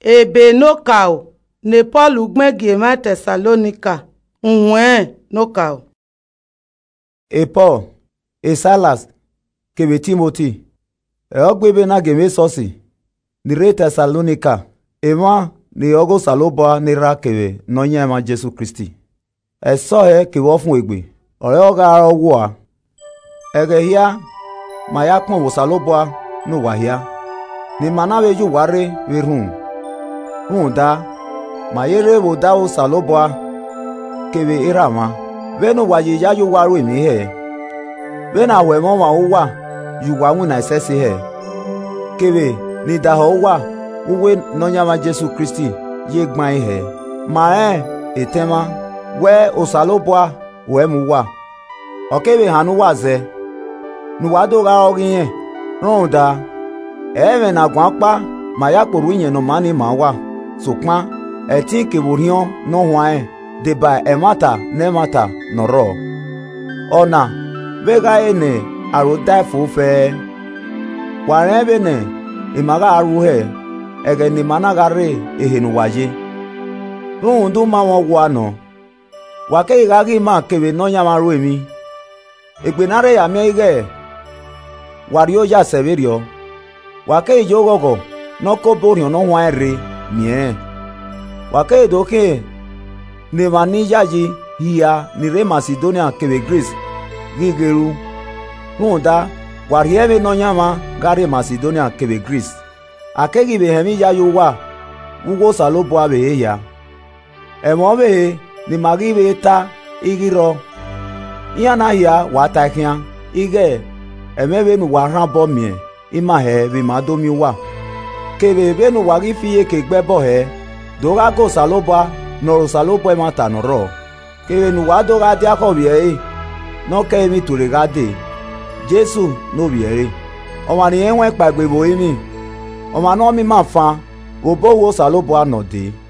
ebe no kao ne Paul ugmegi ma Thessalonica no kao. E Paul, e Silas, kebe Timothy, e ogbebe na geme sosi, ni re Thessalonica, e ma ni ogo saloba ni ra kebe no nye ma Jesu Christi. E so he ke wo fun egbe, ore oga ara owo a. Ege hia, ma ya pon wo saloba no wa hia. Ni mana we ju ware we run. Run da, ma yere wo da wo saloba kebe irama. We no wa ye ya ju waru mi he. We na we mo ma wo wa, yu wa wu na sese he. Kebe ni da ho wa, uwe no nya ma Jesu Christi ye gban he. Ma etema we osaloba we mu wa. Okebe hanu wa ze. Nu wa do ga ogin run da. Ewe na gwan pa ma ya poru yen no mani ma wa. Sokpan etin ke borion no hwan de ba e mata ne mata no ro. Ona vega ene aro dai fu fe. Wa re be ne imaga aru he ege ni managare ehenu waje. Run du ma won wa no. Wa ke igagi ma kebe no nya maru emi. Egbenare ya mi ige. Wario ya severio. Wa ke ijogogo no ko borion no hwan re mie. Wa ke doke ne mani yaji hia ni re Macedonia kebe Greece gigeru. Runda wariebe no nyama gare Macedonia kebe Greece. Akegi be hemi ya yuwa ugo salobo abe ya. Emo be ni magi be ta igiro. Iana ya watakia ige emebe nu waran bo mie ima he be madomi wa. Kebe be nu wagi fiye ke gbebo he doga go salobo no salobo e mata no ro. Kebe nu wa doga dia ko bi no ke mi to regade. Jesu no biere. Ọma ni enwe pagbe bo imi. Ọma no mi ma fa. Obo wo salobo anode.